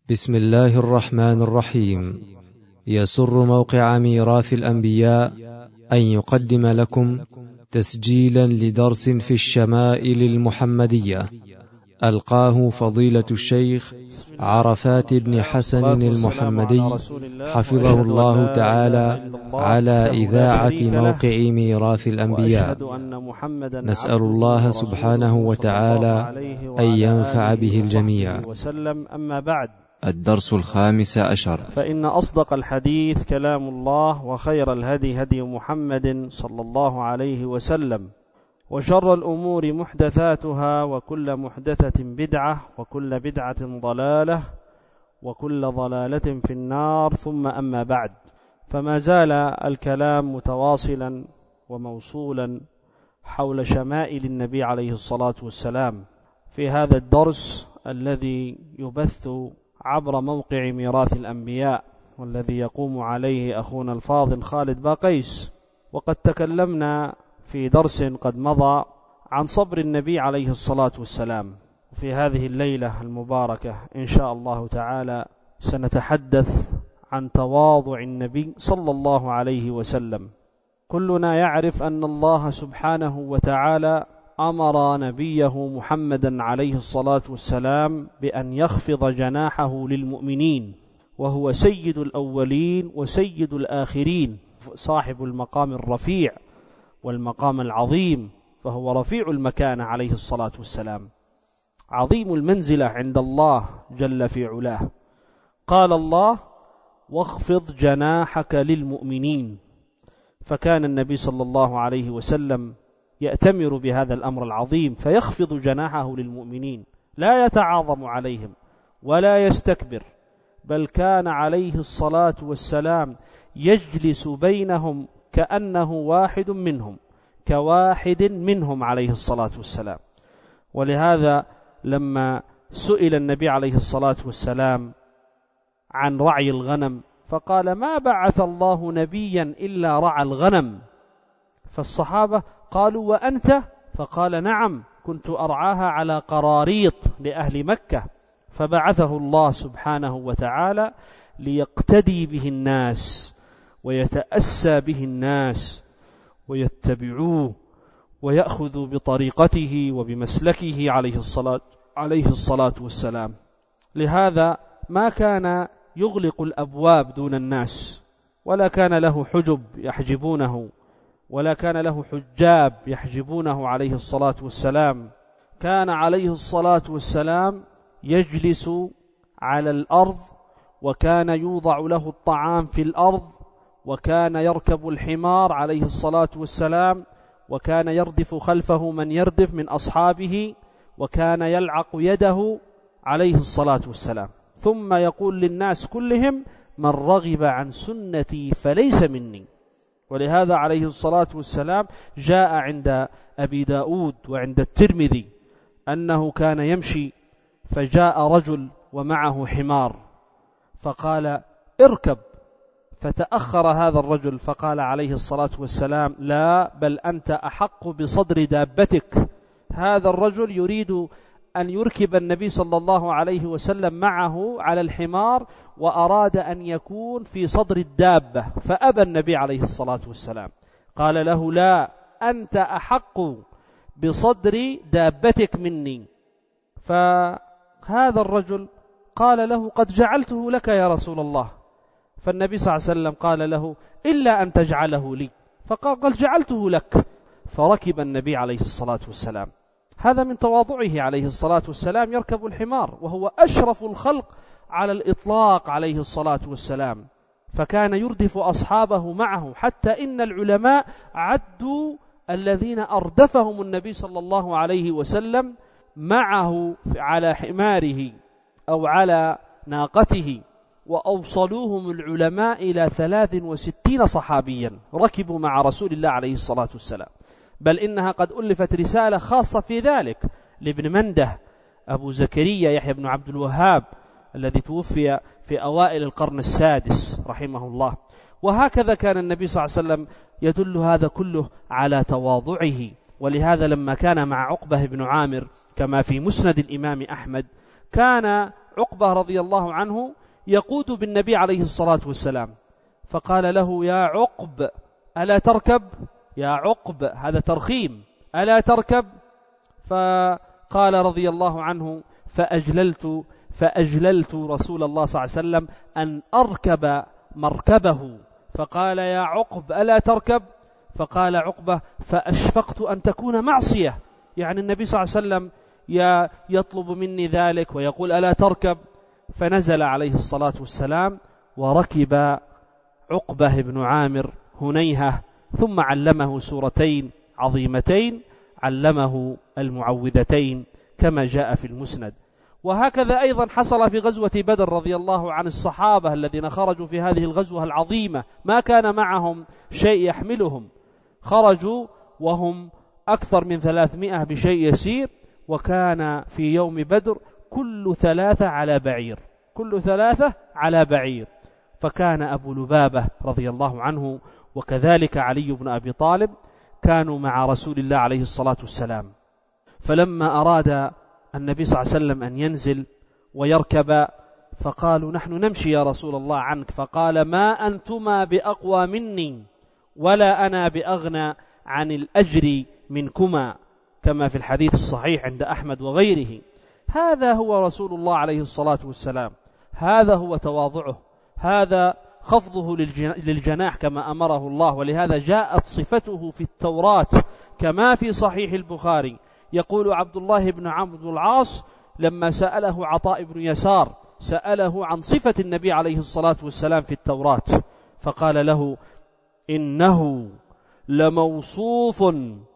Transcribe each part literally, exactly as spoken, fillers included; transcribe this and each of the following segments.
بسم الله الرحمن الرحيم. يسر موقع ميراث الأنبياء أن يقدم لكم تسجيلا لدرس في الشمائل المحمدية ألقاه فضيلة الشيخ عرفات بن حسن المحمدي حفظه الله تعالى على إذاعة موقع ميراث الأنبياء. نسأل الله سبحانه وتعالى أن ينفع به الجميع. أما بعد، الدرس الخامس عشر. فإن أصدق الحديث كلام الله، وخير الهدي هدي محمد صلى الله عليه وسلم، وشر الأمور محدثاتها، وكل محدثة بدعة، وكل بدعة ضلالة، وكل ضلالة في النار. ثم أما بعد، فما زال الكلام متواصلا وموصولا حول شمائل النبي عليه الصلاة والسلام في هذا الدرس الذي يبث عبر موقع ميراث الأنبياء، والذي يقوم عليه أخونا الفاضل خالد باقيس. وقد تكلمنا في درس قد مضى عن صبر النبي عليه الصلاة والسلام، وفي هذه الليلة المباركة إن شاء الله تعالى سنتحدث عن تواضع النبي صلى الله عليه وسلم. كلنا يعرف أن الله سبحانه وتعالى أمر نبيه محمدا عليه الصلاة والسلام بأن يخفض جناحه للمؤمنين، وهو سيد الأولين وسيد الآخرين، صاحب المقام الرفيع والمقام العظيم، فهو رفيع المكانة عليه الصلاة والسلام، عظيم المنزلة عند الله جل في علاه. قال الله: واخفض جناحك للمؤمنين. فكان النبي صلى الله عليه وسلم يأتمر بهذا الأمر العظيم، فيخفض جناحه للمؤمنين، لا يتعاظم عليهم ولا يستكبر، بل كان عليه الصلاة والسلام يجلس بينهم كأنه واحد منهم، كواحد منهم عليه الصلاة والسلام. ولهذا لما سئل النبي عليه الصلاة والسلام عن رعي الغنم فقال: ما بعث الله نبيا إلا رعى الغنم. فالصحابة قالوا: وأنت؟ فقال: نعم، كنت أرعاها على قراريط لأهل مكة. فبعثه الله سبحانه وتعالى ليقتدي به الناس، ويتأسى به الناس، ويتبعوه، ويأخذوا بطريقته وبمسلكه عليه الصلاة عليه الصلاة والسلام. لهذا ما كان يغلق الأبواب دون الناس، ولا كان له حجب يحجبونه، ولا كان له حجاب يحجبونه عليه الصلاة والسلام. كان عليه الصلاة والسلام يجلس على الأرض، وكان يوضع له الطعام في الأرض، وكان يركب الحمار عليه الصلاة والسلام، وكان يردف خلفه من يردف من أصحابه، وكان يلعق يده عليه الصلاة والسلام، ثم يقول للناس كلهم: من رغب عن سنتي فليس مني. ولهذا عليه الصلاة والسلام جاء عند أبي داود وعند الترمذي أنه كان يمشي، فجاء رجل ومعه حمار، فقال: اركب. فتأخر هذا الرجل، فقال عليه الصلاة والسلام: لا، بل أنت أحق بصدر دابتك. هذا الرجل يريد أن يركب النبي صلى الله عليه وسلم معه على الحمار، وأراد أن يكون في صدر الدابة، فأبى النبي عليه الصلاة والسلام، قال له: لا، أنت أحق بصدر دابتك مني. فهذا الرجل قال له: قد جعلته لك يا رسول الله. فالنبي صلى الله عليه وسلم قال له: إلا أن تجعله لي. فقال: قد جعلته لك. فركب النبي عليه الصلاة والسلام. هذا من تواضعه عليه الصلاة والسلام، يركب الحمار، وهو أشرف الخلق على الإطلاق عليه الصلاة والسلام. فكان يردف أصحابه معه، حتى إن العلماء عدوا الذين أردفهم النبي صلى الله عليه وسلم معه على حماره أو على ناقته، وأوصلوهم العلماء إلى ثلاث وستين صحابيا ركبوا مع رسول الله عليه الصلاة والسلام. بل إنها قد ألفت رسالة خاصة في ذلك لابن منده أبو زكريا يحيى بن عبد الوهاب، الذي توفي في أوائل القرن السادس رحمه الله. وهكذا كان النبي صلى الله عليه وسلم يدل هذا كله على تواضعه. ولهذا لما كان مع عقبة بن عامر كما في مسند الإمام أحمد، كان عقبة رضي الله عنه يقود بالنبي عليه الصلاة والسلام، فقال له: يا عقب ألا تركب؟ يا عقب، هذا ترخيم، ألا تركب؟ فقال رضي الله عنه: فأجللت فأجللت رسول الله صلى الله عليه وسلم أن أركب مركبه، فقال: يا عقب ألا تركب؟ فقال عقبة: فأشفقت أن تكون معصية، يعني النبي صلى الله عليه وسلم يطلب مني ذلك ويقول ألا تركب. فنزل عليه الصلاة والسلام وركب عقبة بن عامر هنيهة، ثم علمه سورتين عظيمتين، علمه المعوذتين كما جاء في المسند. وهكذا أيضا حصل في غزوة بدر رضي الله عن الصحابة الذين خرجوا في هذه الغزوة العظيمة، ما كان معهم شيء يحملهم، خرجوا وهم أكثر من ثلاثمائة بشيء يسير، وكان في يوم بدر كل ثلاثة على بعير، كل ثلاثة على بعير. فكان أبو لبابة رضي الله عنه وكذلك علي بن أبي طالب كانوا مع رسول الله عليه الصلاة والسلام، فلما أراد النبي صلى الله عليه وسلم أن ينزل ويركب فقالوا: نحن نمشي يا رسول الله عنك. فقال: ما أنتما بأقوى مني ولا أنا بأغنى عن الأجر منكما، كما في الحديث الصحيح عند أحمد وغيره. هذا هو رسول الله عليه الصلاة والسلام، هذا هو تواضعه، هذا خفضه للجناح كما أمره الله. ولهذا جاءت صفته في التوراة كما في صحيح البخاري. يقول عبد الله بن عمرو بن العاص لما سأله عطاء بن يسار، سأله عن صفة النبي عليه الصلاة والسلام في التوراة، فقال له: إنه لموصوف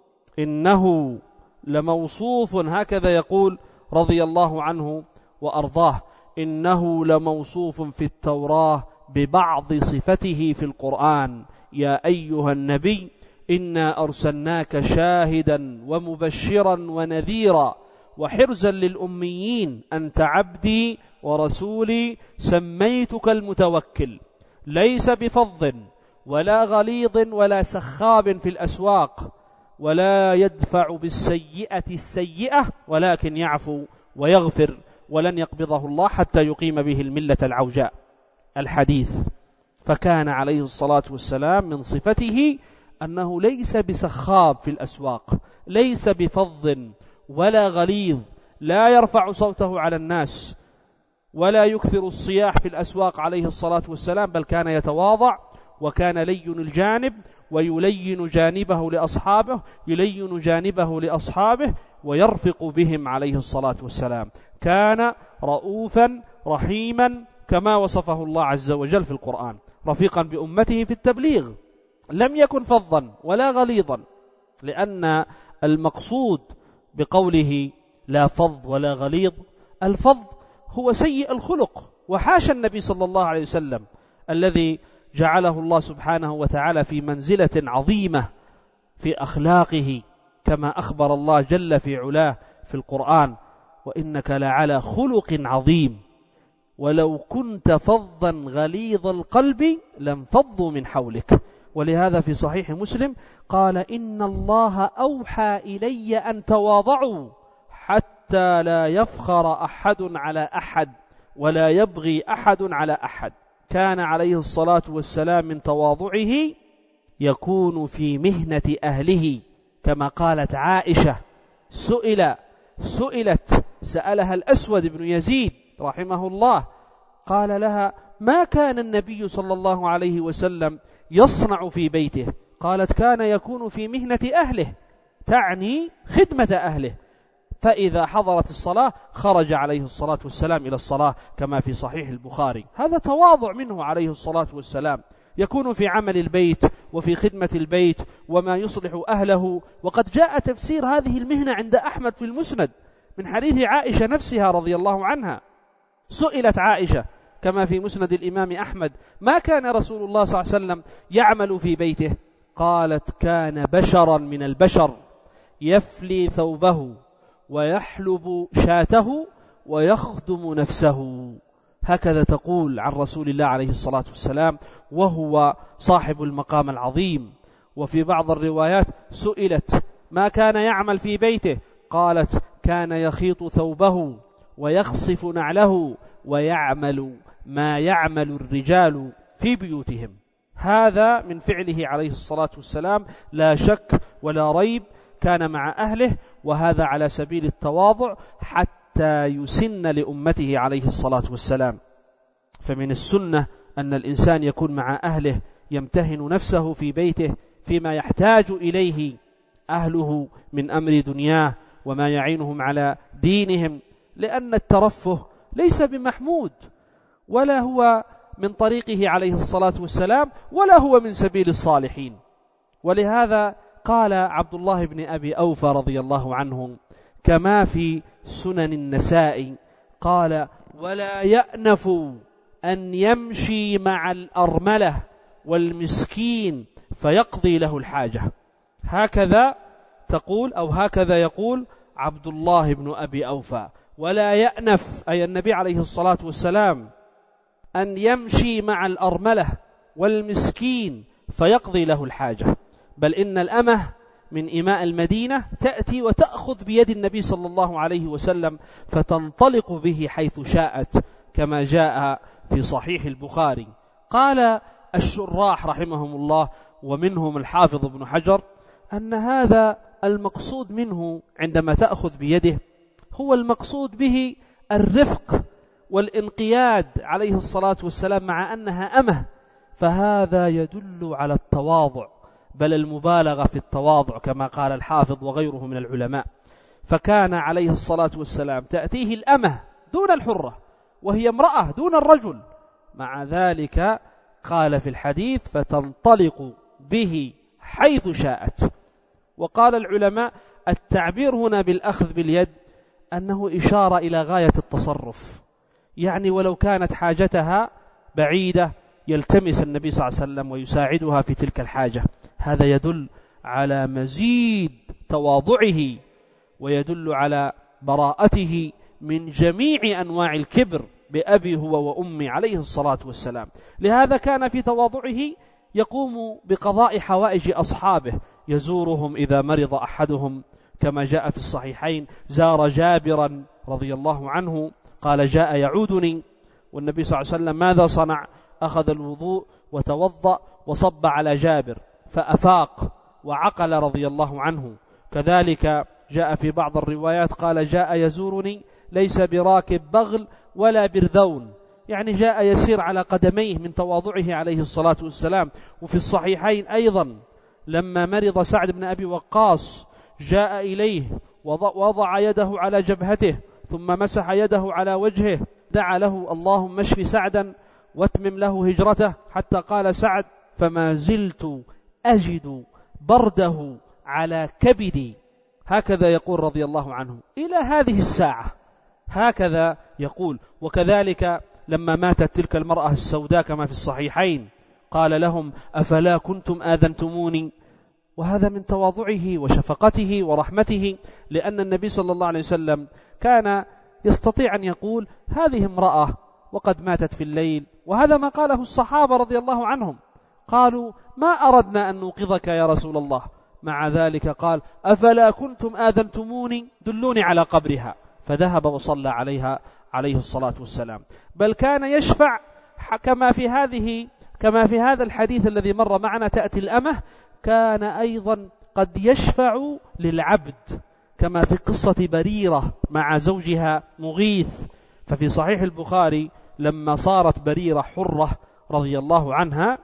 إنه لموصوف هكذا يقول رضي الله عنه وأرضاه: إنه لموصوف في التوراة ببعض صفته في القرآن. يا أيها النبي إنا أرسلناك شاهدا ومبشرا ونذيرا وحرزا للأميين، أنت عبدي ورسولي سميتك المتوكل، ليس بفظ ولا غليظ ولا سخاب في الأسواق، ولا يدفع بالسيئة السيئة ولكن يعفو ويغفر، ولن يقبضه الله حتى يقيم به الملة العوجاء. الحديث. فكان عليه الصلاة والسلام من صفته أنه ليس بسخاب في الأسواق، ليس بفظ ولا غليظ، لا يرفع صوته على الناس ولا يكثر الصياح في الأسواق عليه الصلاة والسلام، بل كان يتواضع وكان لين الجانب ويلين جانبه لأصحابه يلين جانبه لأصحابه ويرفق بهم عليه الصلاة والسلام. كان رؤوفا رحيما كما وصفه الله عز وجل في القرآن، رفيقا بأمته في التبليغ، لم يكن فظا ولا غليظا، لأن المقصود بقوله لا فظ ولا غليظ، الفظ هو سيء الخلق، وحاشا النبي صلى الله عليه وسلم الذي جعله الله سبحانه وتعالى في منزلة عظيمة في أخلاقه، كما أخبر الله جل في علاه في القرآن: وإنك لعلى خلق عظيم ولو كنت فظا غليظ القلب لانفضوا من حولك. ولهذا في صحيح مسلم قال: إن الله أوحى إلي أن تواضعوا حتى لا يفخر أحد على أحد ولا يبغي أحد على أحد. كان عليه الصلاة والسلام من تواضعه يكون في مهنة أهله، كما قالت عائشة: سئل سئلت سألها الأسود بن يزيد رحمه الله، قال لها: ما كان النبي صلى الله عليه وسلم يصنع في بيته؟ قالت: كان يكون في مهنة أهله، تعني خدمة أهله، فإذا حضرت الصلاة خرج عليه الصلاة والسلام إلى الصلاة كما في صحيح البخاري. هذا تواضع منه عليه الصلاة والسلام، يكون في عمل البيت وفي خدمة البيت وما يصلح أهله. وقد جاء تفسير هذه المهنة عند أحمد في المسند من حديث عائشة نفسها رضي الله عنها. سئلت عائشة كما في مسند الإمام أحمد: ما كان رسول الله صلى الله عليه وسلم يعمل في بيته؟ قالت: كان بشرا من البشر يفلي ثوبه ويحلب شاته ويخدم نفسه. هكذا تقول عن رسول الله عليه الصلاة والسلام، وهو صاحب المقام العظيم. وفي بعض الروايات سئلت: ما كان يعمل في بيته؟ قالت: كان يخيط ثوبه ويخصف نعله ويعمل ما يعمل الرجال في بيوتهم. هذا من فعله عليه الصلاة والسلام لا شك ولا ريب، كان مع أهله، وهذا على سبيل التواضع حتى يسن لأمته عليه الصلاة والسلام. فمن السنة أن الإنسان يكون مع أهله يمتهن نفسه في بيته فيما يحتاج إليه أهله من أمر دنياه وما يعينهم على دينهم، لأن الترفه ليس بمحمود، ولا هو من طريقه عليه الصلاة والسلام، ولا هو من سبيل الصالحين. ولهذا قال عبد الله بن أبي أوفى رضي الله عنه كما في سنن النسائي، قال: ولا يأنف أن يمشي مع الأرملة والمسكين فيقضي له الحاجة. هكذا تقول أو هكذا يقول عبد الله بن أبي أوفى: ولا يأنف، أي النبي عليه الصلاة والسلام، أن يمشي مع الأرملة والمسكين فيقضي له الحاجة، بل إن الأمة من إماء المدينة تأتي وتأخذ بيد النبي صلى الله عليه وسلم فتنطلق به حيث شاءت، كما جاء في صحيح البخاري. قال الشراح رحمهم الله ومنهم الحافظ ابن حجر أن هذا المقصود منه عندما تأخذ بيده هو المقصود به الرفق والانقياد عليه الصلاة والسلام، مع أنها أمه، فهذا يدل على التواضع، بل المبالغة في التواضع كما قال الحافظ وغيره من العلماء. فكان عليه الصلاة والسلام تأتيه الأمة دون الحرة، وهي امرأة دون الرجل، مع ذلك قال في الحديث: فتنطلق به حيث شاءت. وقال العلماء التعبير هنا بالأخذ باليد أنه إشارة إلى غاية التصرف، يعني ولو كانت حاجتها بعيدة يلتمس النبي صلى الله عليه وسلم ويساعدها في تلك الحاجة. هذا يدل على مزيد تواضعه، ويدل على براءته من جميع أنواع الكبر بأبي هو وأمي عليه الصلاة والسلام. لهذا كان في تواضعه يقوم بقضاء حوائج أصحابه، يزورهم إذا مرض أحدهم، كما جاء في الصحيحين: زار جابرا رضي الله عنه، قال: جاء يعودني، والنبي صلى الله عليه وسلم ماذا صنع؟ أخذ الوضوء وتوضأ وصب على جابر فأفاق وعقل رضي الله عنه. كذلك جاء في بعض الروايات قال: جاء يزورني ليس براكب بغل ولا برذون، يعني جاء يسير على قدميه من تواضعه عليه الصلاة والسلام. وفي الصحيحين أيضا لما مرض سعد بن أبي وقاص جاء إليه ووضع يده على جبهته ثم مسح يده على وجهه، دعا له: اللهم اشف سعدا واتمم له هجرته، حتى قال سعد: فما زلت أجد برده على كبدي. هكذا يقول رضي الله عنه إلى هذه الساعة، هكذا يقول. وكذلك لما ماتت تلك المرأة السوداء كما في الصحيحين قال لهم: أفلا كنتم آذنتموني؟ وهذا من تواضعه وشفقته ورحمته، لأن النبي صلى الله عليه وسلم كان يستطيع أن يقول: هذه امرأة وقد ماتت في الليل. وهذا ما قاله الصحابة رضي الله عنهم، قالوا: ما أردنا أن نوقظك يا رسول الله، مع ذلك قال: أفلا كنتم آذنتموني؟ دلوني على قبرها، فذهب وصلى عليها عليه الصلاة والسلام. بل كان يشفع كما في هذه كما في هذا الحديث الذي مر معنا، تأتي الأمة، كان أيضا قد يشفع للعبد، كما في قصة بريرة مع زوجها مغيث. ففي صحيح البخاري لما صارت بريرة حرة رضي الله عنها،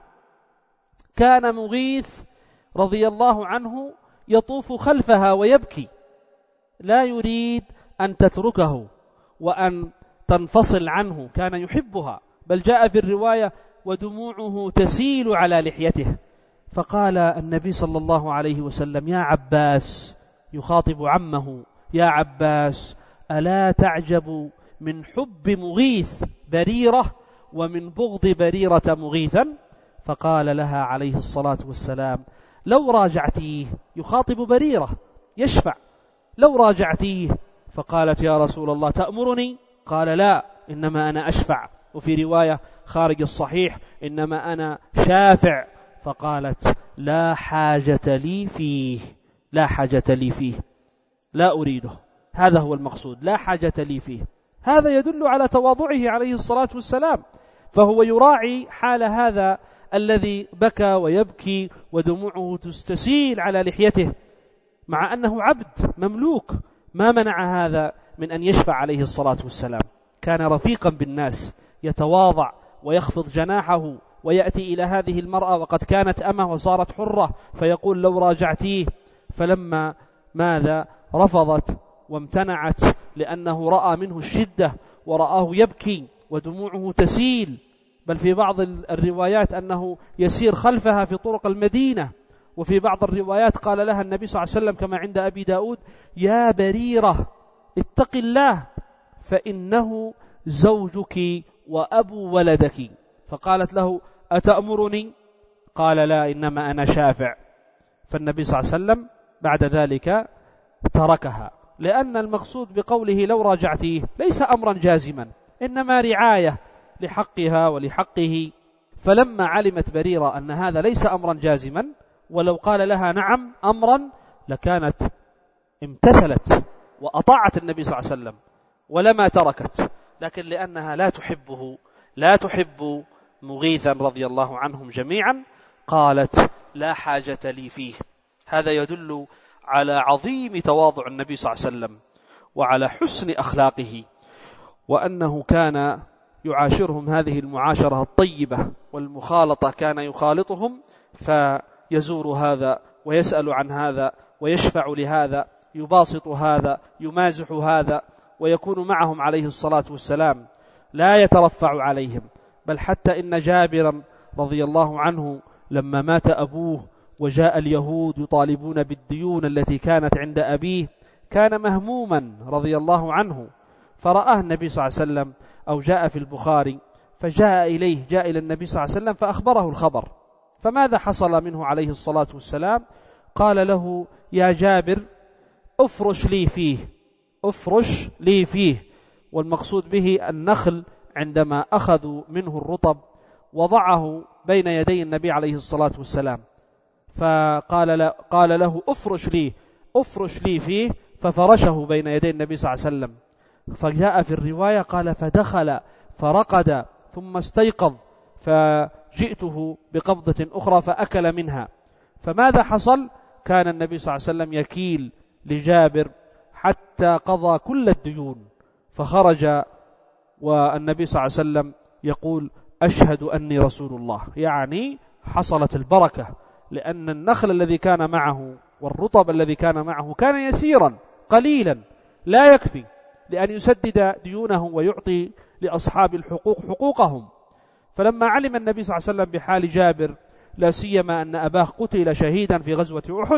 كان مغيث رضي الله عنه يطوف خلفها ويبكي، لا يريد أن تتركه وأن تنفصل عنه، كان يحبها، بل جاء في الرواية: ودموعه تسيل على لحيته. فقال النبي صلى الله عليه وسلم: يا عباس، يخاطب عمه: يا عباس، ألا تعجب من حب مغيث بريرة ومن بغض بريرة مغيثا؟ فقال لها عليه الصلاة والسلام: لو راجعتيه، يخاطب بريرة يشفع، لو راجعتيه. فقالت: يا رسول الله تأمرني؟ قال: لا، إنما أنا أشفع. وفي رواية خارج الصحيح: إنما أنا شافع. فقالت: لا حاجة لي فيه، لا حاجة لي فيه، لا أريده، هذا هو المقصود، لا حاجة لي فيه. هذا يدل على تواضعه عليه الصلاة والسلام، فهو يراعي حال هذا الذي بكى ويبكي ودموعه تستسيل على لحيته، مع أنه عبد مملوك. ما منع هذا من أن يشفع عليه الصلاة والسلام. كان رفيقا بالناس، يتواضع ويخفض جناحه ويأتي إلى هذه المرأة وقد كانت أمه وصارت حرة فيقول لو راجعتيه، فلما ماذا رفضت وامتنعت لأنه رأى منه الشدة ورآه يبكي ودموعه تسيل، بل في بعض الروايات أنه يسير خلفها في طرق المدينة، وفي بعض الروايات قال لها النبي صلى الله عليه وسلم كما عند أبي داود يا بريرة اتق الله فإنه زوجك وأبو ولدك، فقالت له أتأمرني؟ قال لا إنما أنا شافع. فالنبي صلى الله عليه وسلم بعد ذلك تركها، لأن المقصود بقوله لو راجعتيه ليس أمرا جازما، إنما رعاية لحقها ولحقه. فلما علمت بريرة أن هذا ليس أمرا جازما، ولو قال لها نعم أمرا لكانت امتثلت وأطاعت النبي صلى الله عليه وسلم ولما تركت، لكن لأنها لا تحبه لا تحب مغيثا رضي الله عنهم جميعا قالت لا حاجة لي فيه. هذا يدل على عظيم تواضع النبي صلى الله عليه وسلم وعلى حسن أخلاقه، وأنه كان يعاشرهم هذه المعاشرة الطيبة والمخالطة، كان يخالطهم فيزور هذا ويسأل عن هذا ويشفع لهذا، يباسط هذا يمازح هذا، ويكون معهم عليه الصلاة والسلام لا يترفع عليهم. بل حتى إن جابرا رضي الله عنه لما مات أبوه وجاء اليهود يطالبون بالديون التي كانت عند أبيه كان مهموما رضي الله عنه، فرآه النبي صلى الله عليه وسلم، أو جاء في البخاري فجاء إليه جاء إلى النبي صلى الله عليه وسلم فأخبره الخبر. فماذا حصل منه عليه الصلاة والسلام؟ قال له يا جابر أفرش لي فيه أفرش لي فيه والمقصود به النخل عندما أخذوا منه الرطب وضعه بين يدي النبي عليه الصلاة والسلام، فقال له, قال له أفرش لي أفرش لي فيه ففرشه بين يدي النبي صلى الله عليه وسلم. فجاء في الرواية قال فدخل فرقد ثم استيقظ فجئته بقبضة أخرى فأكل منها. فماذا حصل؟ كان النبي صلى الله عليه وسلم يكيل لجابر حتى قضى كل الديون، فخرج والنبي صلى الله عليه وسلم يقول أشهد أني رسول الله، يعني حصلت البركة، لأن النخل الذي كان معه والرطب الذي كان معه كان يسيرا قليلا لا يكفي لأن يسدد ديونهم ويعطي لأصحاب الحقوق حقوقهم. فلما علم النبي صلى الله عليه وسلم بحال جابر، لا سيما أن أباه قتل شهيدا في غزوة أحد،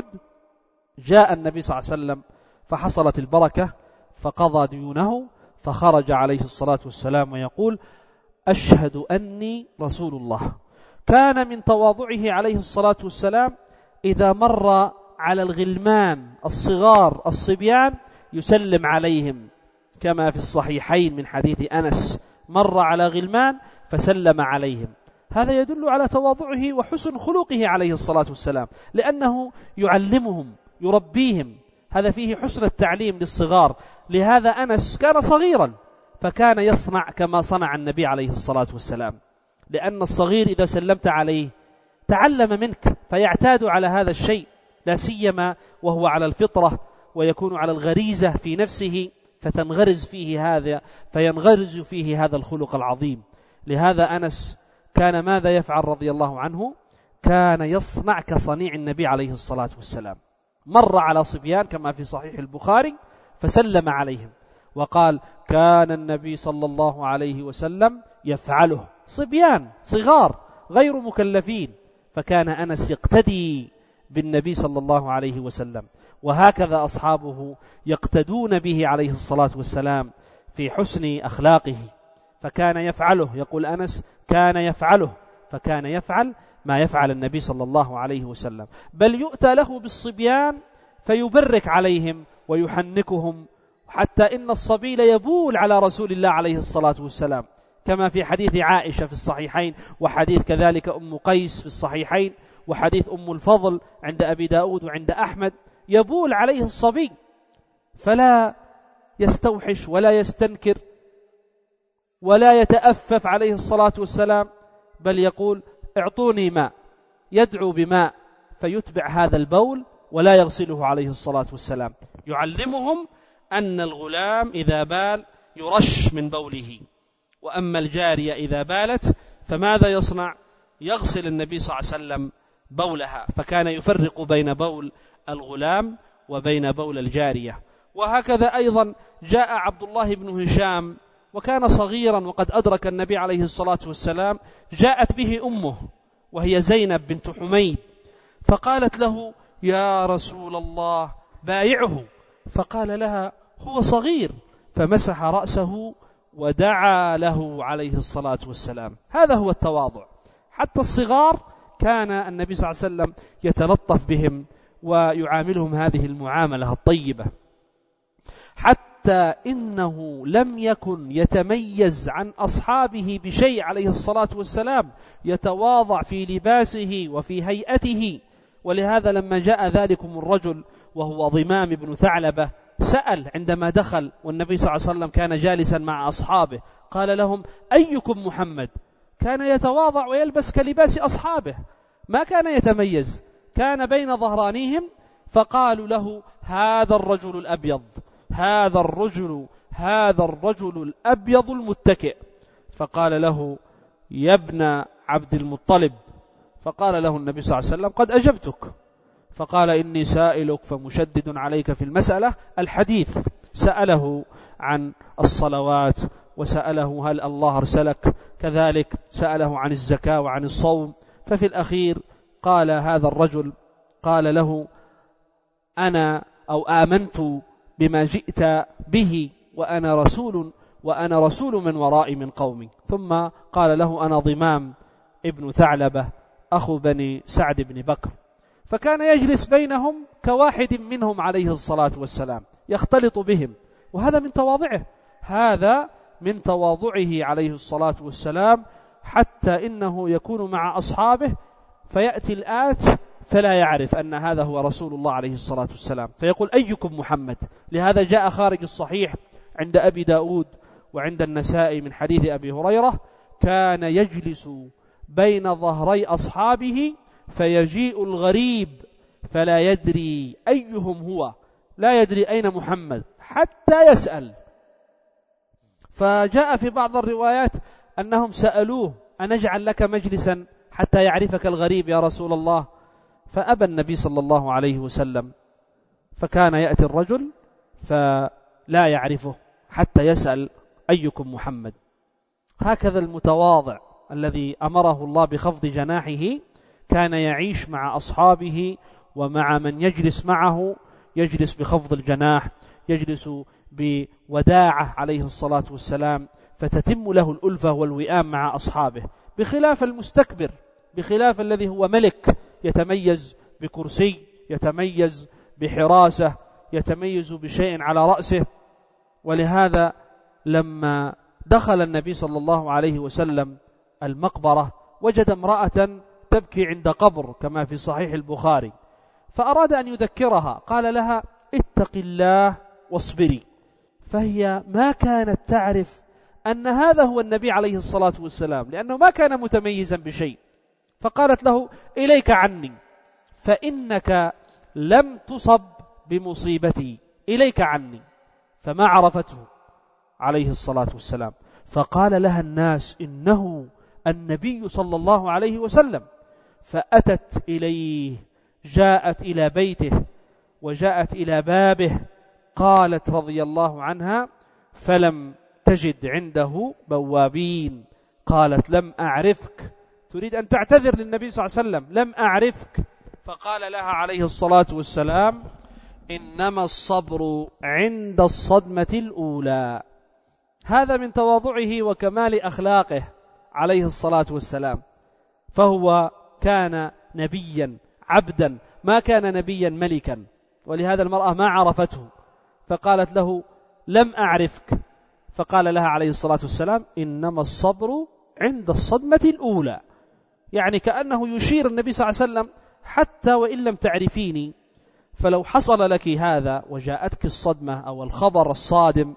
جاء النبي صلى الله عليه وسلم فحصلت البركة فقضى ديونه، فخرج عليه الصلاة والسلام ويقول أشهد أني رسول الله. كان من تواضعه عليه الصلاة والسلام إذا مر على الغلمان الصغار الصبيان يسلم عليهم، كما في الصحيحين من حديث أنس مر على غلمان فسلم عليهم. هذا يدل على تواضعه وحسن خلقه عليه الصلاة والسلام، لأنه يعلمهم يربيهم، هذا فيه حسن التعليم للصغار. لهذا أنس كان صغيرا فكان يصنع كما صنع النبي عليه الصلاة والسلام، لأن الصغير إذا سلمت عليه تعلم منك فيعتاد على هذا الشيء، لا سيما وهو على الفطرة ويكون على الغريزة في نفسه فتنغرز فيه هذا فينغرز فيه هذا الخلق العظيم. لهذا أنس كان ماذا يفعل رضي الله عنه؟ كان يصنع كصنيع النبي عليه الصلاة والسلام. مر على صبيان كما في صحيح البخاري فسلم عليهم وقال كان النبي صلى الله عليه وسلم يفعله، صبيان صغار غير مكلفين، فكان أنس يقتدي بالنبي صلى الله عليه وسلم، وهكذا أصحابه يقتدون به عليه الصلاة والسلام في حسن أخلاقه، فكان يفعله. يقول أنس كان يفعله، فكان يفعل ما يفعل النبي صلى الله عليه وسلم، بل يؤتى له بالصبيان فيبرك عليهم ويحنكهم، حتى إن الصبي يبول على رسول الله عليه الصلاة والسلام، كما في حديث عائشة في الصحيحين، وحديث كذلك أم قيس في الصحيحين، وحديث أم الفضل عند أبي داود وعند أحمد، يبول عليه الصبي فلا يستوحش ولا يستنكر، ولا يتأفف عليه الصلاة والسلام، بل يقول اعطوني ماء، يدعو بماء فيتبع هذا البول ولا يغسله عليه الصلاة والسلام. يعلمهم أن الغلام إذا بال يرش من بوله، وأما الجارية إذا بالت فماذا يصنع؟ يغسل النبي صلى الله عليه وسلم بولها، فكان يفرق بين بول الغلام وبين بول الجارية. وهكذا أيضا جاء عبد الله بن هشام وكان صغيرا وقد أدرك النبي عليه الصلاة والسلام، جاءت به أمه وهي زينب بنت حميد فقالت له يا رسول الله بايعه، فقال لها هو صغير، فمسح رأسه ودعا له عليه الصلاة والسلام. هذا هو التواضع، حتى الصغار كان النبي صلى الله عليه وسلم يتلطف بهم ويعاملهم هذه المعاملة الطيبة، حتى إنه لم يكن يتميز عن أصحابه بشيء عليه الصلاة والسلام، يتواضع في لباسه وفي هيئته. ولهذا لما جاء ذلكم الرجل وهو ضمام بن ثعلبة سأل عندما دخل والنبي صلى الله عليه وسلم كان جالسا مع أصحابه، قال لهم أيكم محمد؟ كان يتواضع ويلبس كلباس أصحابه، ما كان يتميز، كان بين ظهرانيهم، فقالوا له هذا الرجل الأبيض، هذا الرجل هذا الرجل الأبيض المتكئ. فقال له يا ابن عبد المطلب، فقال له النبي صلى الله عليه وسلم قد أجبتك. فقال إني سائلك فمشدد عليك في المسألة الحديث، سأله عن الصلوات وسأله هل الله أرسلك، كذلك سأله عن الزكاة وعن الصوم. ففي الأخير قال هذا الرجل قال له أنا أو آمنت بما جئت به وأنا رسول وأنا رسول من ورائي من قومي. ثم قال له أنا ضمام ابن ثعلبة أخو بني سعد بن بكر. فكان يجلس بينهم كواحد منهم عليه الصلاة والسلام، يختلط بهم، وهذا من تواضعه، هذا من تواضعه عليه الصلاة والسلام، حتى إنه يكون مع أصحابه فيأتي الآت فلا يعرف أن هذا هو رسول الله عليه الصلاة والسلام، فيقول أيكم محمد. لهذا جاء خارج الصحيح عند أبي داود وعند النسائي من حديث أبي هريرة كان يجلس بين ظهري أصحابه فيجيء الغريب فلا يدري أيهم هو، لا يدري أين محمد حتى يسأل. فجاء في بعض الروايات أنهم سألوه أنجعل لك مجلسا حتى يعرفك الغريب يا رسول الله، فأبى النبي صلى الله عليه وسلم، فكان يأتي الرجل فلا يعرفه حتى يسأل أيكم محمد. هكذا المتواضع الذي أمره الله بخفض جناحه كان يعيش مع أصحابه ومع من يجلس معه، يجلس بخفض الجناح، يجلس بوداعة عليه الصلاة والسلام، فتتم له الألفة والوئام مع أصحابه، بخلاف المستكبر، بخلاف الذي هو ملك يتميز بكرسي، يتميز بحراسة، يتميز بشيء على رأسه. ولهذا لما دخل النبي صلى الله عليه وسلم المقبرة وجد امرأة تبكي عند قبر كما في صحيح البخاري، فأراد أن يذكرها، قال لها اتق الله واصبري، فهي ما كانت تعرف أن هذا هو النبي عليه الصلاة والسلام، لأنه ما كان متميزا بشيء. فقالت له إليك عني فإنك لم تصب بمصيبتي، إليك عني، فما عرفته عليه الصلاة والسلام. فقال لها الناس إنه النبي صلى الله عليه وسلم، فأتت إليه، جاءت إلى بيته وجاءت إلى بابه، قالت رضي الله عنها فلم تجد عنده بوابين، قالت لم أعرفك، تريد أن تعتذر للنبي صلى الله عليه وسلم، لم أعرفك. فقال لها عليه الصلاة والسلام إنما الصبر عند الصدمة الأولى. هذا من تواضعه وكمال أخلاقه عليه الصلاة والسلام، فهو كان نبيا عبدا، ما كان نبيا ملكا، ولهذا المرأة ما عرفته فقالت له لم أعرفك، فقال لها عليه الصلاة والسلام إنما الصبر عند الصدمة الأولى، يعني كأنه يشير النبي صلى الله عليه وسلم حتى وإن لم تعرفيني، فلو حصل لك هذا وجاءتك الصدمة أو الخبر الصادم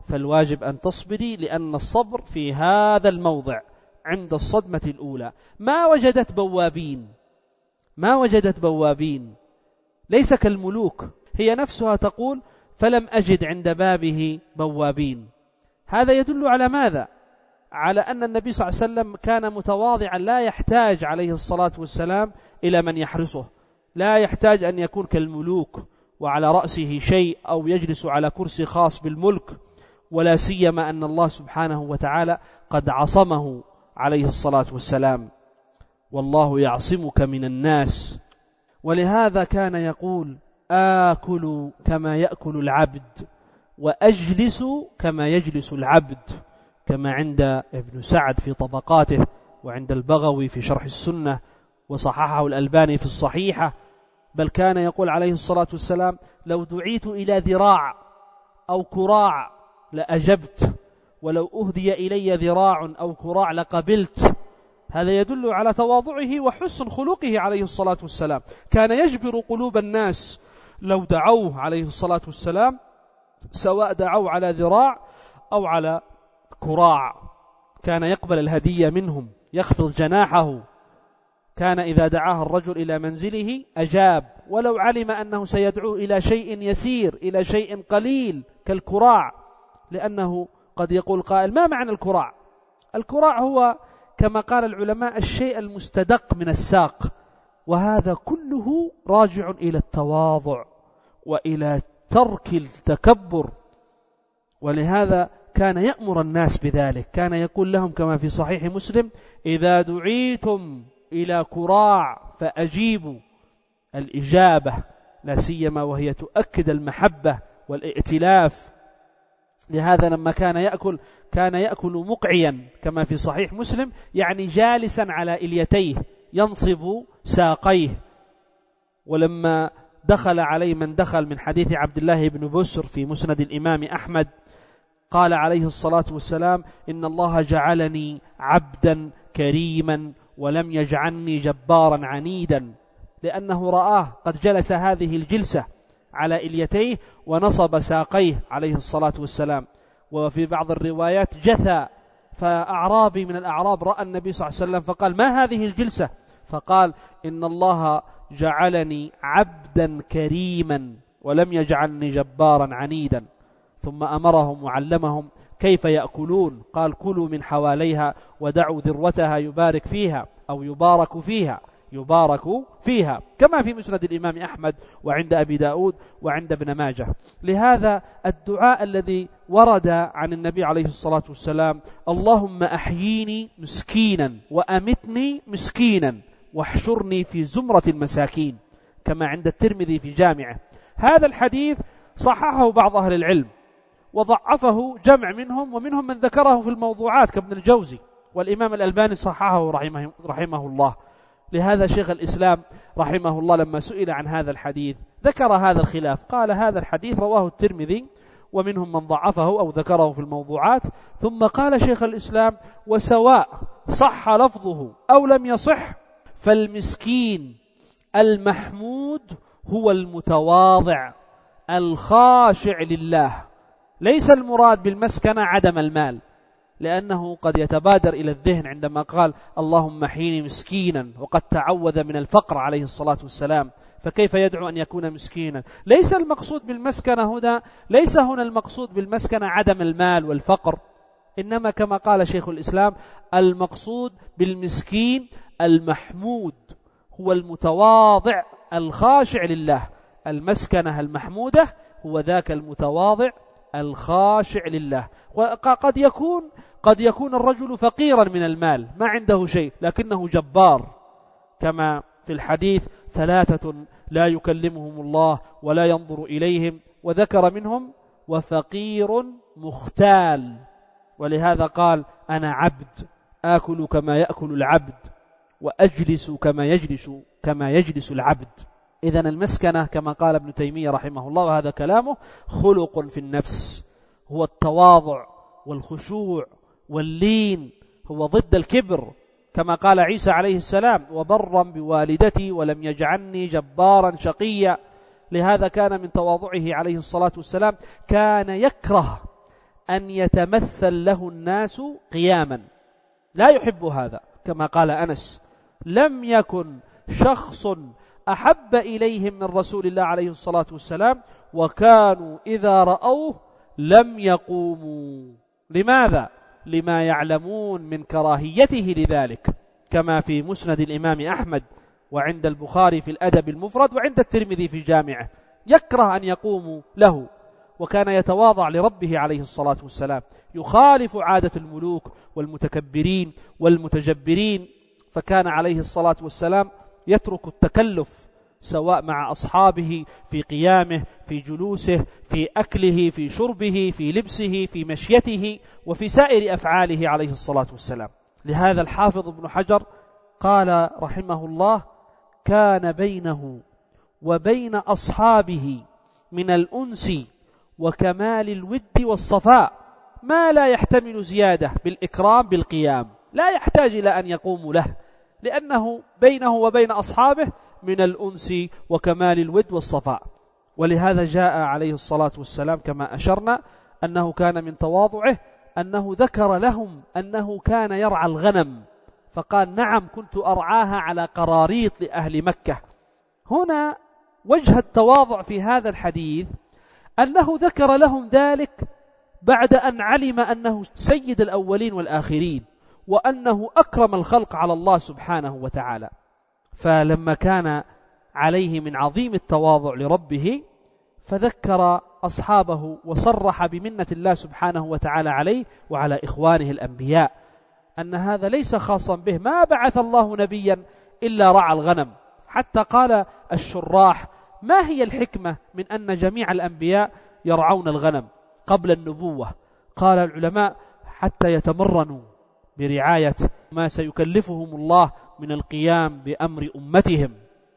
فالواجب أن تصبري، لأن الصبر في هذا الموضع عند الصدمة الأولى. ما وجدت بوابين ما وجدت بوابين ليس كالملوك، هي نفسها تقول فلم أجد عند بابه بوابين. هذا يدل على ماذا؟ على أن النبي صلى الله عليه وسلم كان متواضعا، لا يحتاج عليه الصلاة والسلام إلى من يحرسه، لا يحتاج أن يكون كالملوك وعلى رأسه شيء أو يجلس على كرسي خاص بالملك، ولا سيما أن الله سبحانه وتعالى قد عصمه عليه الصلاة والسلام، والله يعصمك من الناس. ولهذا كان يقول آكل كما يأكل العبد وأجلس كما يجلس العبد، كما عند ابن سعد في طبقاته، وعند البغوي في شرح السنة، وصححه الألباني في الصحيحة. بل كان يقول عليه الصلاة والسلام لو دعيت إلى ذراع أو كراع لأجبت، ولو أهدي إلي ذراع أو كراع لقبلت. هذا يدل على تواضعه وحسن خلقه عليه الصلاة والسلام. كان يجبر قلوب الناس لو دعوه عليه الصلاة والسلام، سواء دعوا على ذراع أو على كراع، كان يقبل الهدية منهم، يخفض جناحه. كان إذا دعاه الرجل إلى منزله أجاب، ولو علم أنه سيدعوه إلى شيء يسير، إلى شيء قليل كالكراع، لأنه قد يقول قائل ما معنى الكراع؟ الكراع هو كما قال العلماء الشيء المستدق من الساق، وهذا كله راجع إلى التواضع وإلى ترك التكبر. ولهذا كان يأمر الناس بذلك، كان يقول لهم كما في صحيح مسلم إذا دعيتم إلى كراع فأجيبوا. الإجابة لا سيما وهي تؤكد المحبة والائتلاف. لهذا لما كان يأكل كان يأكل مقعيا كما في صحيح مسلم، يعني جالسا على إليتيه ينصب ساقيه. ولما دخل عليه من دخل من حديث عبد الله بن بسر في مسند الإمام أحمد، قال عليه الصلاة والسلام إن الله جعلني عبدا كريما ولم يجعلني جبارا عنيدا، لأنه رآه قد جلس هذه الجلسة على إليتيه ونصب ساقيه عليه الصلاة والسلام. وفي بعض الروايات جثى، فأعرابي من الأعراب رأى النبي صلى الله عليه وسلم فقال ما هذه الجلسة؟ فقال إن الله جعلني عبدا كريما ولم يجعلني جبارا عنيدا. ثم أمرهم وعلمهم كيف يأكلون، قال كلوا من حواليها ودعوا ذروتها يبارك فيها أو يبارك فيها يبارك فيها، كما في مسند الإمام أحمد وعند أبي داود وعند ابن ماجه. لهذا الدعاء الذي ورد عن النبي عليه الصلاة والسلام اللهم أحييني مسكينا وأمتني مسكينا واحشرني في زمرة المساكين، كما عند الترمذي في جامعه. هذا الحديث صححه بعض أهل العلم وضعفه جمع منهم، ومنهم من ذكره في الموضوعات كابن الجوزي، والإمام الألباني صححه رحمه, رحمه الله. لهذا شيخ الإسلام رحمه الله لما سئل عن هذا الحديث ذكر هذا الخلاف، قال هذا الحديث رواه الترمذي ومنهم من ضعفه أو ذكره في الموضوعات. ثم قال شيخ الإسلام وسواء صح لفظه أو لم يصح فالمسكين المحمود هو المتواضع الخاشع لله. ليس المراد بالمسكنة عدم المال، لأنه قد يتبادر إلى الذهن عندما قال اللهم احيني مسكينا، وقد تعوذ من الفقر عليه الصلاة والسلام، فكيف يدعو أن يكون مسكينا؟ ليس المقصود بالمسكنة هنا ليس هنا المقصود بالمسكنة عدم المال والفقر، إنما كما قال شيخ الإسلام المقصود بالمسكين المحمود هو المتواضع الخاشع لله. المسكنة المحمودة هو ذاك المتواضع الخاشع لله. وقد يكون قد يكون الرجل فقيرا من المال ما عنده شيء لكنه جبار، كما في الحديث ثلاثة لا يكلمهم الله ولا ينظر إليهم، وذكر منهم وفقير مختال. ولهذا قال أنا عبد آكل كما يأكل العبد وأجلس كما يجلس كما يجلس العبد. إذن المسكنة كما قال ابن تيمية رحمه الله وهذا كلامه خلق في النفس، هو التواضع والخشوع واللين، هو ضد الكبر، كما قال عيسى عليه السلام وبرا بوالدتي ولم يجعلني جبارا شقيا. لهذا كان من تواضعه عليه الصلاة والسلام كان يكره أن يتمثل له الناس قياما، لا يحب هذا. كما قال أنس: لم يكن شخص أحب إليهم من رسول الله عليه الصلاة والسلام وكانوا إذا رأوه لم يقوموا. لماذا؟ لما يعلمون من كراهيته لذلك، كما في مسند الإمام أحمد، وعند البخاري في الأدب المفرد، وعند الترمذي في جامعه، يكره أن يقوموا له، وكان يتواضع لربه عليه الصلاة والسلام، يخالف عادة الملوك والمتكبرين والمتجبرين، فكان عليه الصلاة والسلام يترك التكلف سواء مع أصحابه في قيامه، في جلوسه، في أكله، في شربه، في لبسه، في مشيته، وفي سائر أفعاله عليه الصلاة والسلام. لهذا الحافظ ابن حجر قال رحمه الله: كان بينه وبين أصحابه من الأنس وكمال الود والصفاء ما لا يحتمل زيادة بالإكرام بالقيام، لا يحتاج إلى أن يقوم له، لأنه بينه وبين أصحابه من الأنس وكمال الود والصفاء. ولهذا جاء عليه الصلاة والسلام كما أشرنا أنه كان من تواضعه أنه ذكر لهم أنه كان يرعى الغنم، فقال: نعم كنت أرعاها على قراريط لأهل مكة. هنا وجه التواضع في هذا الحديث أنه ذكر لهم ذلك بعد أن علم أنه سيد الأولين والآخرين، وأنه أكرم الخلق على الله سبحانه وتعالى. فلما كان عليه من عظيم التواضع لربه فذكر أصحابه وصرح بمنة الله سبحانه وتعالى عليه وعلى إخوانه الأنبياء أن هذا ليس خاصا به، ما بعث الله نبيا إلا رعى الغنم. حتى قال الشراح: ما هي الحكمة من أن جميع الأنبياء يرعون الغنم قبل النبوة؟ قال العلماء: حتى يتمرنوا برعاية ما سيكلفهم الله من القيام بأمر أمتهم،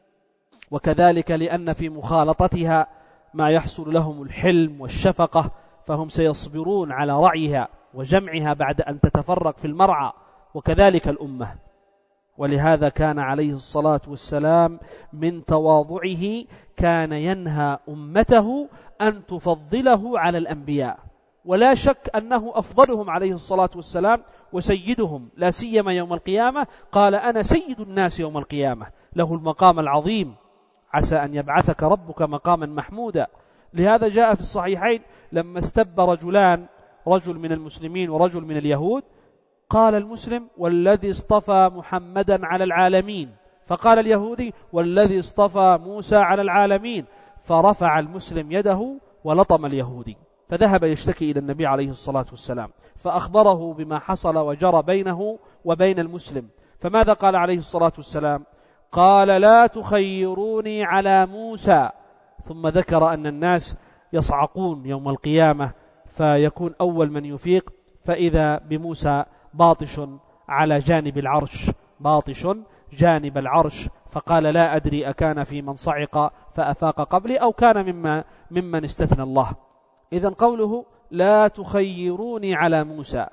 وكذلك لأن في مخالطتها ما يحصل لهم الحلم والشفقة، فهم سيصبرون على رعيها وجمعها بعد أن تتفرق في المرعى، وكذلك الأمة. ولهذا كان عليه الصلاة والسلام من تواضعه كان ينهى أمته أن تفضله على الأنبياء، ولا شك أنه أفضلهم عليه الصلاة والسلام وسيدهم، لا سيما يوم القيامة. قال: أنا سيد الناس يوم القيامة، له المقام العظيم، عسى أن يبعثك ربك مقاما محمودا. لهذا جاء في الصحيحين لما استب رجلان، رجل من المسلمين ورجل من اليهود، قال المسلم: والذي اصطفى محمدا على العالمين، فقال اليهودي: والذي اصطفى موسى على العالمين، فرفع المسلم يده ولطم اليهودي، فذهب يشتكي إلى النبي عليه الصلاة والسلام، فأخبره بما حصل وجرى بينه وبين المسلم. فماذا قال عليه الصلاة والسلام؟ قال: لا تخيروني على موسى. ثم ذكر أن الناس يصعقون يوم القيامة، فيكون أول من يفيق فإذا بموسى باطش على جانب العرش، باطش جانب العرش، فقال: لا أدري أكان في من صعق فأفاق قبلي أو كان مما ممن استثنى الله. إذن قوله: لا تخيروني على موسى.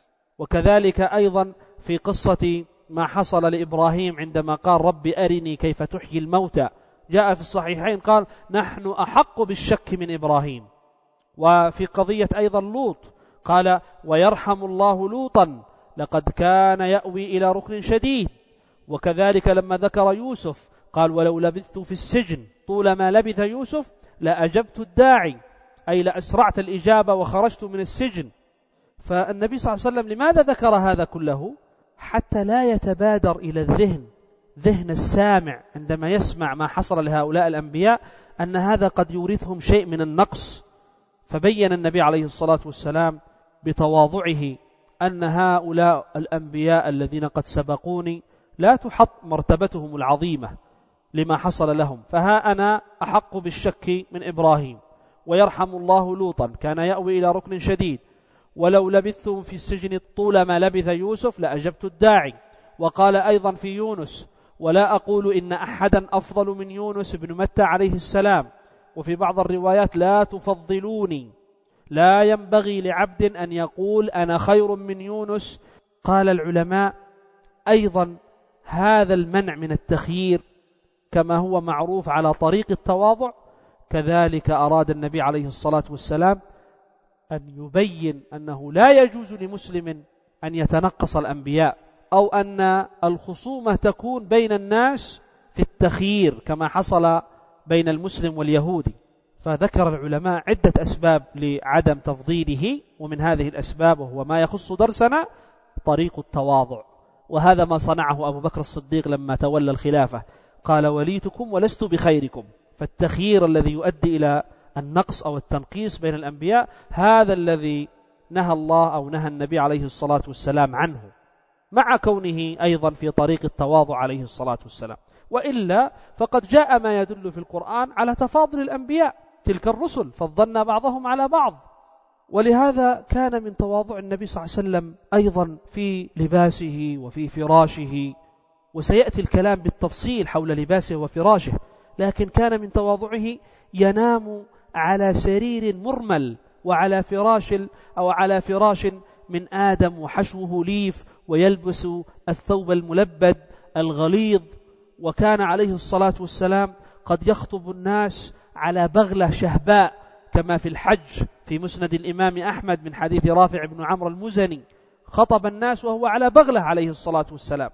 وكذلك أيضا في قصة ما حصل لإبراهيم عندما قال: رب أرني كيف تحيي الموتى، جاء في الصحيحين قال: نحن أحق بالشك من إبراهيم. وفي قضية أيضا لوط قال: ويرحم الله لوطا لقد كان يأوي إلى ركن شديد. وكذلك لما ذكر يوسف قال: ولو لبثت في السجن طول ما لبث يوسف لأجبت الداعي، أي لأسرعت الإجابة وخرجت من السجن. فالنبي صلى الله عليه وسلم لماذا ذكر هذا كله؟ حتى لا يتبادر إلى الذهن، ذهن السامع عندما يسمع ما حصل لهؤلاء الأنبياء، أن هذا قد يورثهم شيء من النقص. فبين النبي عليه الصلاة والسلام بتواضعه أن هؤلاء الأنبياء الذين قد سبقوني لا تحط مرتبتهم العظيمة لما حصل لهم، فها أنا أحق بالشك من إبراهيم، ويرحم الله لوطا كان يأوي إلى ركن شديد، ولو لبثتم في السجن طول ما لبث يوسف لأجبت الداعي. وقال أيضا في يونس: ولا أقول إن أحدا أفضل من يونس بن متى عليه السلام. وفي بعض الروايات: لا تفضلوني، لا ينبغي لعبد أن يقول أنا خير من يونس. قال العلماء أيضا هذا المنع من التخيير كما هو معروف على طريق التواضع، كذلك أراد النبي عليه الصلاة والسلام أن يبين أنه لا يجوز لمسلم أن يتنقص الأنبياء، أو أن الخصومة تكون بين الناس في التخيير كما حصل بين المسلم واليهودي. فذكر العلماء عدة أسباب لعدم تفضيله، ومن هذه الأسباب وهو ما يخص درسنا طريق التواضع، وهذا ما صنعه أبو بكر الصديق لما تولى الخلافة، قال وليتكم ولست بخيركم. فالتخيير الذي يؤدي إلى النقص أو التنقيص بين الأنبياء هذا الذي نهى الله أو نهى النبي عليه الصلاة والسلام عنه، مع كونه أيضا في طريق التواضع عليه الصلاة والسلام. وإلا فقد جاء ما يدل في القرآن على تفاضل الأنبياء، تلك الرسل فضلنا بعضهم على بعض. ولهذا كان من تواضع النبي صلى الله عليه وسلم أيضا في لباسه وفي فراشه، وسيأتي الكلام بالتفصيل حول لباسه وفراشه، لكن كان من تواضعه ينام على سرير مرمل وعلى فراش أو على فراش من آدم وحشوه ليف، ويلبس الثوب الملبد الغليظ. وكان عليه الصلاة والسلام قد يخطب الناس على بغلة شهباء كما في الحج في مسند الإمام أحمد من حديث رافع بن عمرو المزني، خطب الناس وهو على بغلة عليه الصلاة والسلام.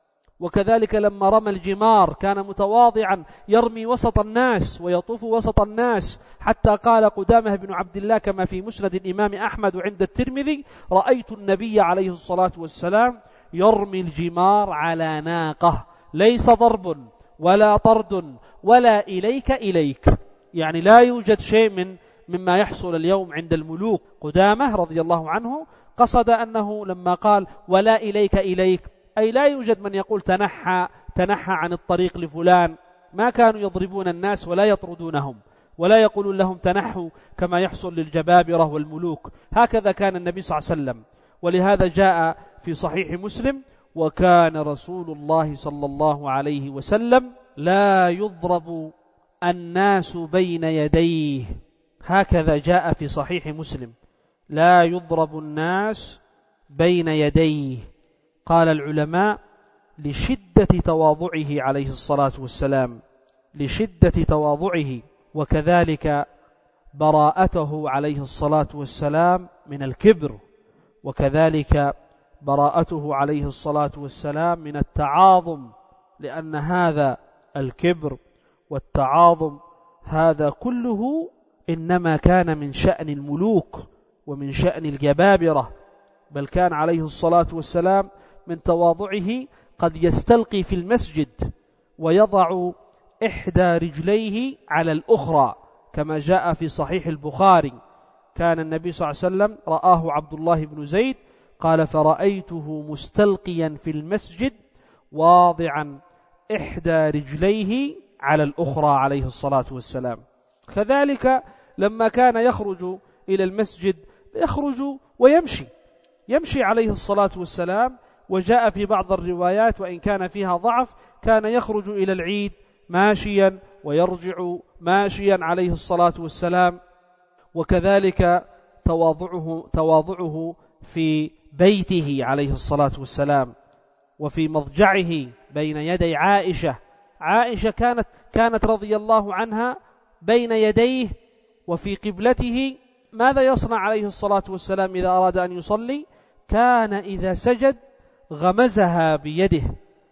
وكذلك لما رمى الجمار كان متواضعا يرمي وسط الناس ويطوف وسط الناس، حتى قال قدامه بن عبد الله كما في مسند الإمام أحمد وعند الترمذي رأيت النبي عليه الصلاة والسلام يرمي الجمار على ناقة، ليس ضرب ولا طرد ولا إليك إليك، يعني لا يوجد شيء من مما يحصل اليوم عند الملوك. قدامه رضي الله عنه قصد أنه لما قال ولا إليك إليك أي لا يوجد من يقول تنحى تنحى عن الطريق لفلان، ما كانوا يضربون الناس ولا يطردونهم ولا يقولون لهم تنحوا كما يحصل للجبابرة والملوك، هكذا كان النبي صلى الله عليه وسلم. ولهذا جاء في صحيح مسلم وكان رسول الله صلى الله عليه وسلم لا يضرب الناس بين يديه، هكذا جاء في صحيح مسلم لا يضرب الناس بين يديه. قال العلماء لشدة تواضعه عليه الصلاة والسلام، لشدة تواضعه، وكذلك براءته عليه الصلاة والسلام من الكبر، وكذلك براءته عليه الصلاة والسلام من التعاظم، لأن هذا الكبر والتعاظم هذا كله إنما كان من شأن الملوك ومن شأن الجبابرة، بل كان عليه الصلاة والسلام من تواضعه قد يستلقي في المسجد ويضع إحدى رجليه على الأخرى كما جاء في صحيح البخاري. كان النبي صلى الله عليه وسلم رآه عبد الله بن زيد قال فرأيته مستلقيا في المسجد واضعا إحدى رجليه على الأخرى عليه الصلاة والسلام. كذلك لما كان يخرج إلى المسجد يخرج ويمشي يمشي عليه الصلاة والسلام، وجاء في بعض الروايات وإن كان فيها ضعف كان يخرج إلى العيد ماشيا ويرجع ماشيا عليه الصلاة والسلام. وكذلك تواضعه, تواضعه في بيته عليه الصلاة والسلام وفي مضجعه بين يدي عائشة. عائشة كانت, كانت رضي الله عنها بين يديه وفي قبلته. ماذا يصنع عليه الصلاة والسلام إذا أراد أن يصلي؟ كان إذا سجد غمزها بيده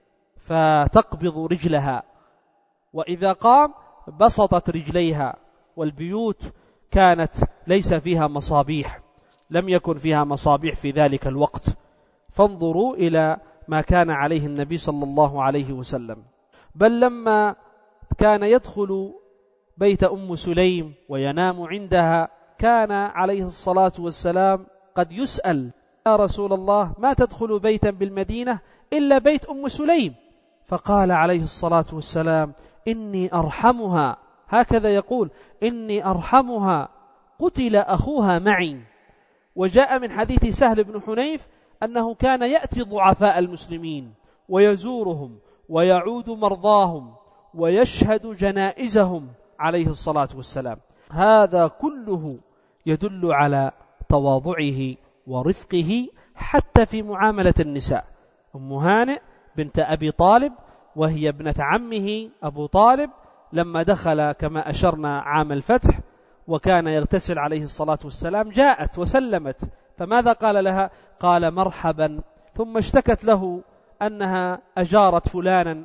فتقبض رجلها، وإذا قام بسطت رجليها. والبيوت كانت ليس فيها مصابيح، لم يكن فيها مصابيح في ذلك الوقت، فانظروا إلى ما كان عليه النبي صلى الله عليه وسلم. بل لما كان يدخل بيت أم سليم وينام عندها كان عليه الصلاة والسلام قد يسأل يا رسول الله ما تدخل بيتا بالمدينة إلا بيت أم سليم؟ فقال عليه الصلاة والسلام إني أرحمها، هكذا يقول إني أرحمها قتل أخوها معي. وجاء من حديث سهل بن حنيف أنه كان يأتي ضعفاء المسلمين ويزورهم ويعود مرضاهم ويشهد جنائزهم عليه الصلاة والسلام. هذا كله يدل على تواضعه ورفقه حتى في معاملة النساء. أم هانئ بنت أبي طالب وهي ابنة عمه أبو طالب لما دخل كما أشرنا عام الفتح وكان يغتسل عليه الصلاة والسلام جاءت وسلمت، فماذا قال لها؟ قال مرحبا. ثم اشتكت له أنها أجارت فلانا،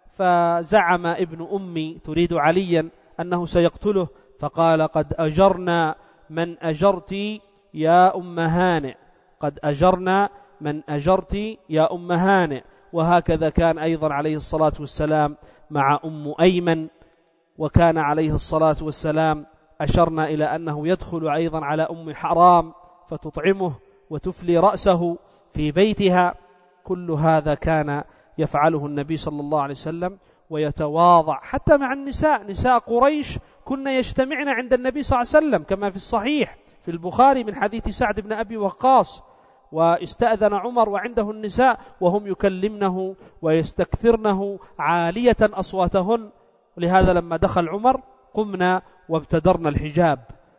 فزعم ابن أمي تريد عليا أنه سيقتله، فقال قد أجرنا من أجرت يا أم هانئ، قد أجرنا من أجرت يا أم هانئ. وهكذا كان أيضا عليه الصلاة والسلام مع أم أيمن، وكان عليه الصلاة والسلام أشرنا إلى أنه يدخل أيضا على أم حرام فتطعمه وتفلي رأسه في بيتها. كل هذا كان يفعله النبي صلى الله عليه وسلم، ويتواضع حتى مع النساء. نساء قريش كن يجتمعن عند النبي صلى الله عليه وسلم كما في الصحيح في البخاري من حديث سعد بن أبي وقاص، واستأذن عمر وعنده النساء وهم يكلمنه ويستكثرنه عالية أصواتهن، ولهذا لما دخل عمر قمنا وابتدرنا الحجاب،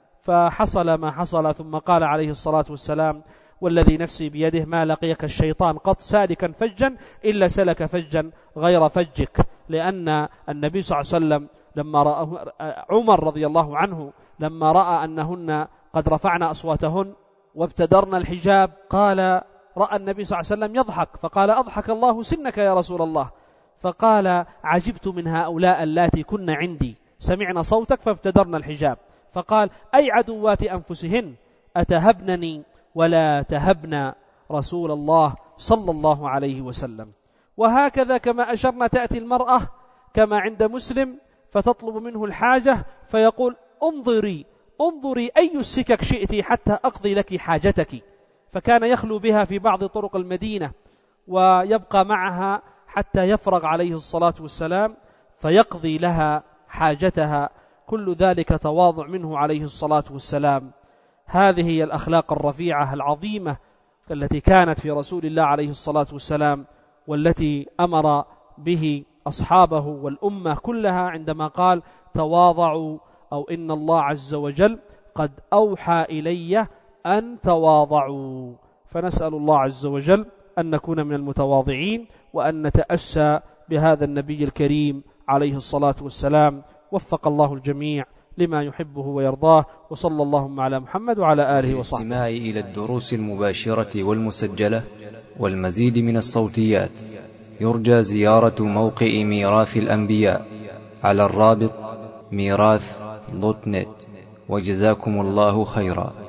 فحصل ما حصل. ثم قال عليه الصلاة والسلام والذي نفسي بيده ما لقيك الشيطان قط سالكا فجا إلا سلك فجا غير فجك، لأن النبي صلى الله عليه وسلم لما رأى عمر رضي الله عنه لما رأى أنهن قد رفعنا أصواتهن وابتدرنا الحجاب قال، رأى النبي صلى الله عليه وسلم يضحك فقال أضحك الله سنك يا رسول الله، فقال عجبت من هؤلاء اللاتي كن عندي سمعنا صوتك فابتدرنا الحجاب، فقال أي عدوات أنفسهن أتهبنني ولا تهبن رسول الله صلى الله عليه وسلم. وهكذا كما أشرنا تأتي المرأة كما عند مسلم فتطلب منه الحاجة فيقول انظري انظري أي السكك شئت حتى أقضي لك حاجتك، فكان يخلو بها في بعض طرق المدينة ويبقى معها حتى يفرغ عليه الصلاة والسلام فيقضي لها حاجتها. كل ذلك تواضع منه عليه الصلاة والسلام. هذه هي الأخلاق الرفيعة العظيمة التي كانت في رسول الله عليه الصلاة والسلام، والتي أمر به أصحابه والأمة كلها عندما قال تواضعوا، أو إن الله عز وجل قد أوحى إلي أن تواضعوا. فنسأل الله عز وجل أن نكون من المتواضعين، وأن نتأسى بهذا النبي الكريم عليه الصلاة والسلام. وفق الله الجميع لما يحبه ويرضاه، وصلى اللهم على محمد وعلى آله وصحبه. الاستماع إلى الدروس المباشرة والمسجلة والمزيد من الصوتيات يرجى زيارة موقع ميراث الأنبياء على الرابط ميراث دوت نت. وجزاكم الله خيرا.